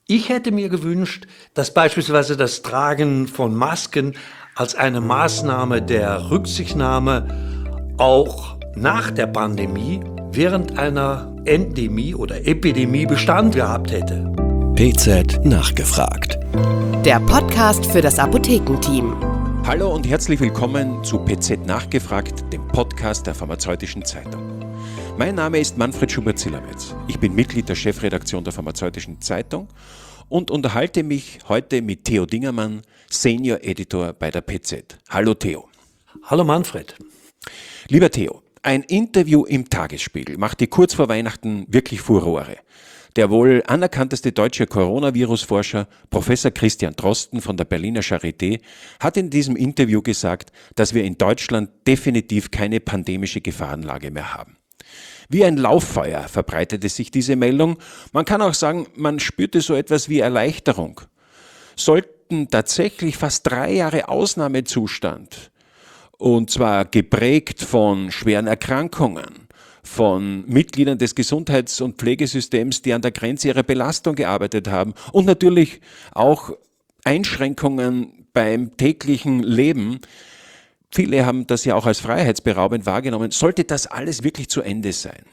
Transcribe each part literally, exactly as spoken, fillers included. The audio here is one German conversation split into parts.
Ich hätte mir gewünscht, dass beispielsweise das Tragen von Masken als eine Maßnahme der Rücksichtnahme auch nach der Pandemie während einer Endemie oder Epidemie Bestand gehabt hätte. P Z nachgefragt. Der Podcast für das Apothekenteam. Hallo und herzlich willkommen zu P Z nachgefragt, dem Podcast der Pharmazeutischen Zeitung. Mein Name ist Manfred Schubert-Zillametz. Ich bin Mitglied der Chefredaktion der Pharmazeutischen Zeitung und unterhalte mich heute mit Theo Dingermann, Senior Editor bei der P Z. Hallo Theo. Hallo Manfred. Lieber Theo, ein Interview im Tagesspiegel machte kurz vor Weihnachten wirklich Furore. Der wohl anerkannteste deutsche Coronavirus-Forscher, Professor Christian Drosten von der Berliner Charité, hat in diesem Interview gesagt, dass wir in Deutschland definitiv keine pandemische Gefahrenlage mehr haben. Wie ein Lauffeuer verbreitete sich diese Meldung. Man kann auch sagen, man spürte so etwas wie Erleichterung. Sollten tatsächlich fast drei Jahre Ausnahmezustand, und zwar geprägt von schweren Erkrankungen, von Mitgliedern des Gesundheits- und Pflegesystems, die an der Grenze ihrer Belastung gearbeitet haben und natürlich auch Einschränkungen beim täglichen Leben. Viele haben das ja auch als freiheitsberaubend wahrgenommen. Sollte das alles wirklich zu Ende sein?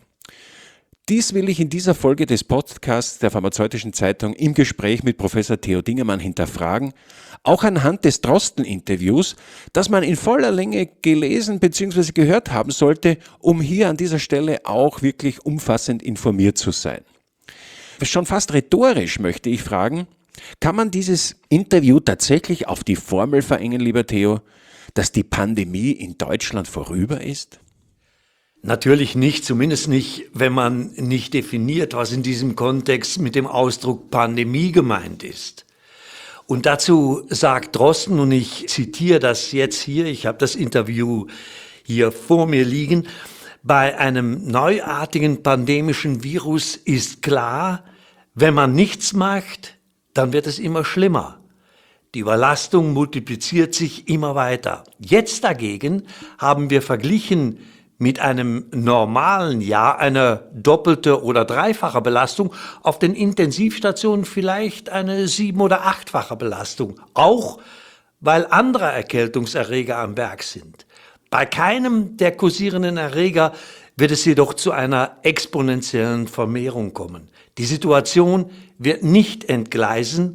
Dies will ich in dieser Folge des Podcasts der Pharmazeutischen Zeitung im Gespräch mit Professor Theo Dingermann hinterfragen, auch anhand des Drosten-Interviews, das man in voller Länge gelesen bzw. gehört haben sollte, um hier an dieser Stelle auch wirklich umfassend informiert zu sein. Schon fast rhetorisch möchte ich fragen, kann man dieses Interview tatsächlich auf die Formel verengen, lieber Theo, dass die Pandemie in Deutschland vorüber ist? Natürlich nicht, zumindest nicht, wenn man nicht definiert, was in diesem Kontext mit dem Ausdruck Pandemie gemeint ist. Und dazu sagt Drosten, und ich zitiere das jetzt hier, ich habe das Interview hier vor mir liegen, bei einem neuartigen pandemischen Virus ist klar, wenn man nichts macht, dann wird es immer schlimmer. Die Überlastung multipliziert sich immer weiter. Jetzt dagegen haben wir verglichen mit einem normalen Jahr eine doppelte oder dreifache Belastung, auf den Intensivstationen vielleicht eine sieben- oder achtfache Belastung, auch weil andere Erkältungserreger am Werk sind. Bei keinem der kursierenden Erreger wird es jedoch zu einer exponentiellen Vermehrung kommen. Die Situation wird nicht entgleisen,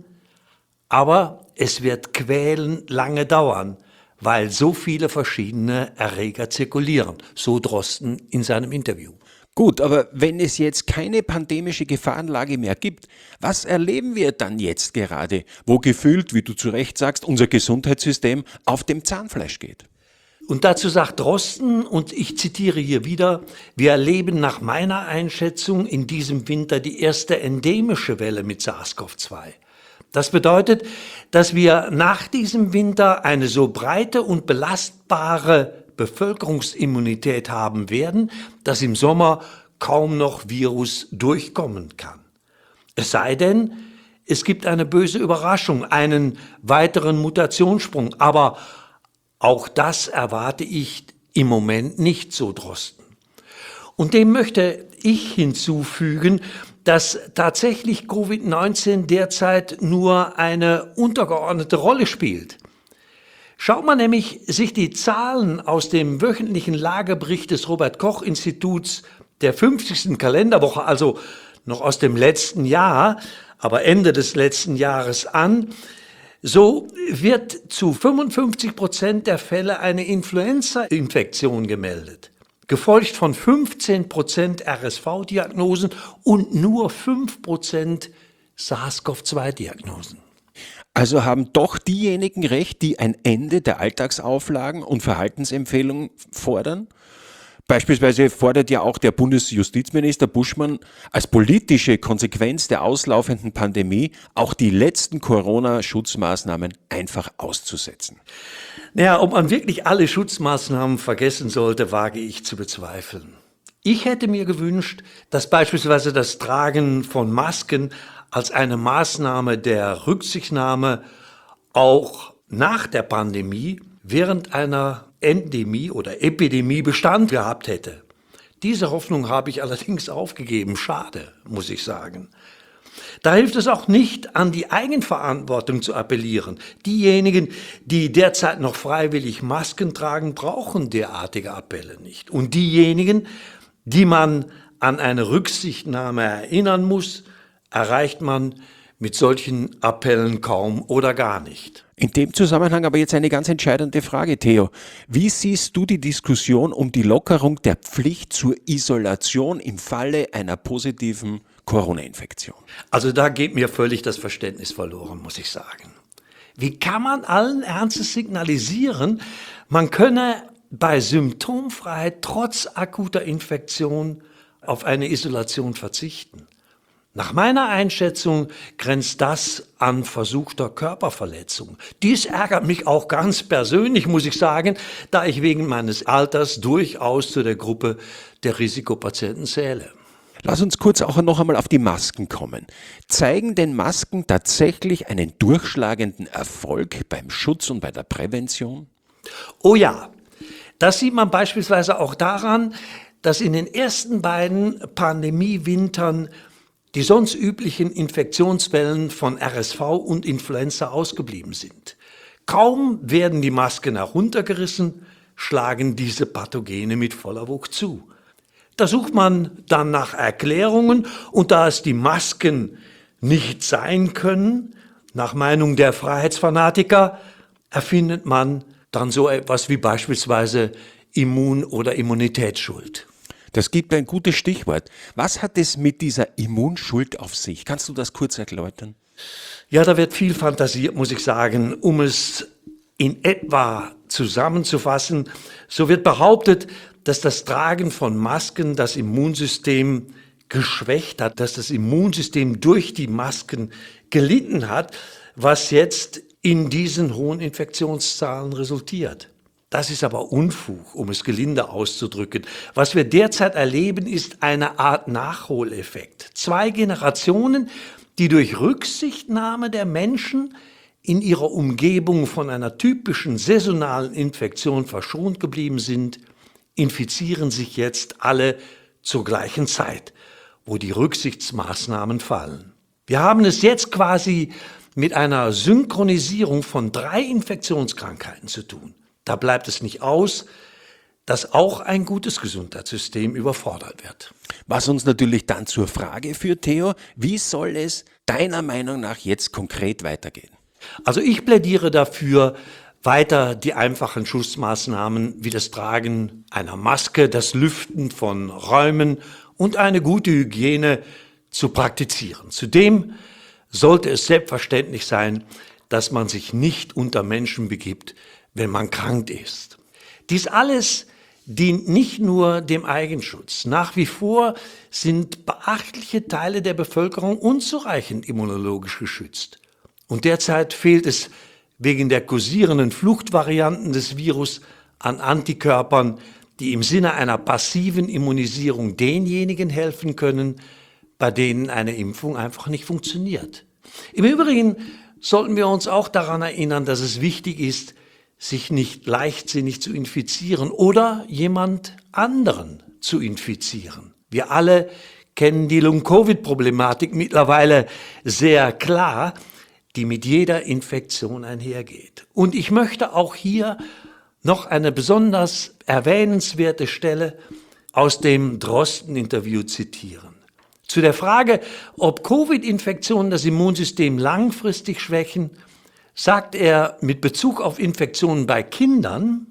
aber es wird quälend lange dauern, weil so viele verschiedene Erreger zirkulieren, so Drosten in seinem Interview. Gut, aber wenn es jetzt keine pandemische Gefahrenlage mehr gibt, was erleben wir dann jetzt gerade, wo gefühlt, wie du zu Recht sagst, unser Gesundheitssystem auf dem Zahnfleisch geht? Und dazu sagt Drosten, und ich zitiere hier wieder, wir erleben nach meiner Einschätzung in diesem Winter die erste endemische Welle mit SARS-C o V zwei. Das bedeutet, dass wir nach diesem Winter eine so breite und belastbare Bevölkerungsimmunität haben werden, dass im Sommer kaum noch Virus durchkommen kann. Es sei denn, es gibt eine böse Überraschung, einen weiteren Mutationssprung, aber auch das erwarte ich im Moment nicht, so Drosten. Und dem möchte ich hinzufügen, dass tatsächlich Covid neunzehn derzeit nur eine untergeordnete Rolle spielt. Schaut man nämlich sich die Zahlen aus dem wöchentlichen Lagebericht des Robert-Koch-Instituts der fünfzigsten Kalenderwoche, also noch aus dem letzten Jahr, aber Ende des letzten Jahres an, so wird zu fünfundfünfzig Prozent der Fälle eine Influenza-Infektion gemeldet, gefolgt von fünfzehn Prozent R S V-Diagnosen und nur fünf Prozent SARS-C o V zwei Diagnosen. Also haben doch diejenigen recht, die ein Ende der Alltagsauflagen und Verhaltensempfehlungen fordern? Beispielsweise fordert ja auch der Bundesjustizminister Buschmann als politische Konsequenz der auslaufenden Pandemie auch die letzten Corona-Schutzmaßnahmen einfach auszusetzen. Naja, ob man wirklich alle Schutzmaßnahmen vergessen sollte, wage ich zu bezweifeln. Ich hätte mir gewünscht, dass beispielsweise das Tragen von Masken als eine Maßnahme der Rücksichtnahme auch nach der Pandemie während einer Endemie oder Epidemie Bestand gehabt hätte. Diese Hoffnung habe ich allerdings aufgegeben. Schade, muss ich sagen. Da hilft es auch nicht, an die Eigenverantwortung zu appellieren. Diejenigen, die derzeit noch freiwillig Masken tragen, brauchen derartige Appelle nicht. Und diejenigen, die man an eine Rücksichtnahme erinnern muss, erreicht man mit solchen Appellen kaum oder gar nicht. In dem Zusammenhang aber jetzt eine ganz entscheidende Frage, Theo. Wie siehst du die Diskussion um die Lockerung der Pflicht zur Isolation im Falle einer positiven Corona-Infektion? Also da geht mir völlig das Verständnis verloren, muss ich sagen. Wie kann man allen Ernstes signalisieren, man könne bei Symptomfreiheit trotz akuter Infektion auf eine Isolation verzichten? Nach meiner Einschätzung grenzt das an versuchter Körperverletzung. Dies ärgert mich auch ganz persönlich, muss ich sagen, da ich wegen meines Alters durchaus zu der Gruppe der Risikopatienten zähle. Lass uns kurz auch noch einmal auf die Masken kommen. Zeigen denn Masken tatsächlich einen durchschlagenden Erfolg beim Schutz und bei der Prävention? Oh ja, das sieht man beispielsweise auch daran, dass in den ersten beiden Pandemiewintern die sonst üblichen Infektionswellen von R S V und Influenza ausgeblieben sind. Kaum werden die Masken heruntergerissen, schlagen diese Pathogene mit voller Wucht zu. Da sucht man dann nach Erklärungen und da es die Masken nicht sein können, nach Meinung der Freiheitsfanatiker, erfindet man dann so etwas wie beispielsweise Immun- oder Immunitätsschuld. Das gibt ein gutes Stichwort. Was hat es mit dieser Immunschuld auf sich? Kannst du das kurz erläutern? Ja, da wird viel fantasiert, muss ich sagen. Um es in etwa zusammenzufassen, so wird behauptet, dass das Tragen von Masken das Immunsystem geschwächt hat, dass das Immunsystem durch die Masken gelitten hat, was jetzt in diesen hohen Infektionszahlen resultiert. Das ist aber Unfug, um es gelinde auszudrücken. Was wir derzeit erleben, ist eine Art Nachholeffekt. Zwei Generationen, die durch Rücksichtnahme der Menschen in ihrer Umgebung von einer typischen saisonalen Infektion verschont geblieben sind, infizieren sich jetzt alle zur gleichen Zeit, wo die Rücksichtsmaßnahmen fallen. Wir haben es jetzt quasi mit einer Synchronisierung von drei Infektionskrankheiten zu tun. Da bleibt es nicht aus, dass auch ein gutes Gesundheitssystem überfordert wird. Was uns natürlich dann zur Frage führt, Theo, wie soll es deiner Meinung nach jetzt konkret weitergehen? Also ich plädiere dafür, weiter die einfachen Schutzmaßnahmen wie das Tragen einer Maske, das Lüften von Räumen und eine gute Hygiene zu praktizieren. Zudem sollte es selbstverständlich sein, dass man sich nicht unter Menschen begibt, wenn man krank ist. Dies alles dient nicht nur dem Eigenschutz. Nach wie vor sind beachtliche Teile der Bevölkerung unzureichend immunologisch geschützt. Und derzeit fehlt es wegen der kursierenden Fluchtvarianten des Virus an Antikörpern, die im Sinne einer passiven Immunisierung denjenigen helfen können, bei denen eine Impfung einfach nicht funktioniert. Im Übrigen sollten wir uns auch daran erinnern, dass es wichtig ist, sich nicht leichtsinnig zu infizieren oder jemand anderen zu infizieren. Wir alle kennen die Long-Covid-Problematik mittlerweile sehr klar, die mit jeder Infektion einhergeht. Und ich möchte auch hier noch eine besonders erwähnenswerte Stelle aus dem Drosten-Interview zitieren. Zu der Frage, ob Covid-Infektionen das Immunsystem langfristig schwächen, sagt er mit Bezug auf Infektionen bei Kindern,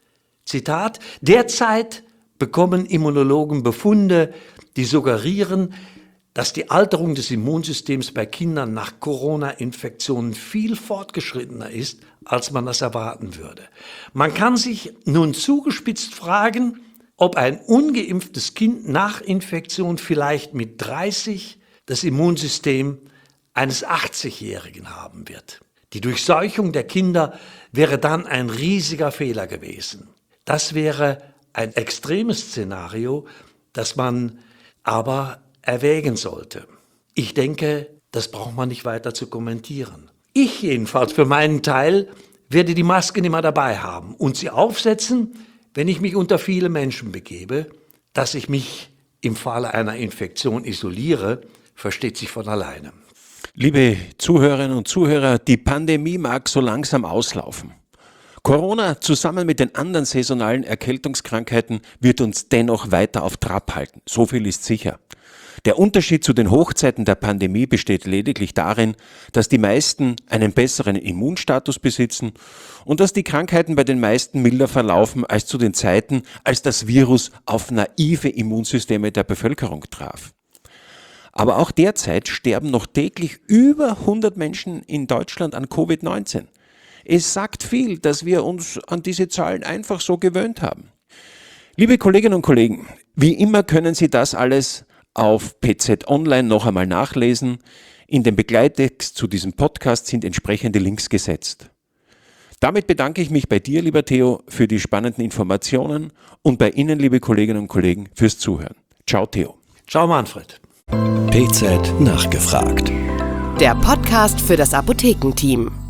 Zitat, derzeit bekommen Immunologen Befunde, die suggerieren, dass die Alterung des Immunsystems bei Kindern nach Corona-Infektionen viel fortgeschrittener ist, als man das erwarten würde. Man kann sich nun zugespitzt fragen, ob ein ungeimpftes Kind nach Infektion vielleicht mit dreißig das Immunsystem eines achtzigjährigen haben wird. Die Durchseuchung der Kinder wäre dann ein riesiger Fehler gewesen. Das wäre ein extremes Szenario, das man aber erwägen sollte. Ich denke, das braucht man nicht weiter zu kommentieren. Ich jedenfalls für meinen Teil werde die Masken immer dabei haben und sie aufsetzen, wenn ich mich unter viele Menschen begebe. Dass ich mich im Falle einer Infektion isoliere, versteht sich von alleine. Liebe Zuhörerinnen und Zuhörer, die Pandemie mag so langsam auslaufen. Corona zusammen mit den anderen saisonalen Erkältungskrankheiten wird uns dennoch weiter auf Trab halten. So viel ist sicher. Der Unterschied zu den Hochzeiten der Pandemie besteht lediglich darin, dass die meisten einen besseren Immunstatus besitzen und dass die Krankheiten bei den meisten milder verlaufen als zu den Zeiten, als das Virus auf naive Immunsysteme der Bevölkerung traf. Aber auch derzeit sterben noch täglich über hundert Menschen in Deutschland an Covid neunzehn. Es sagt viel, dass wir uns an diese Zahlen einfach so gewöhnt haben. Liebe Kolleginnen und Kollegen, wie immer können Sie das alles auf P Z Online noch einmal nachlesen. In dem Begleittext zu diesem Podcast sind entsprechende Links gesetzt. Damit bedanke ich mich bei dir, lieber Theo, für die spannenden Informationen und bei Ihnen, liebe Kolleginnen und Kollegen, fürs Zuhören. Ciao, Theo. Ciao, Manfred. P Z nachgefragt. Der Podcast für das Apothekenteam.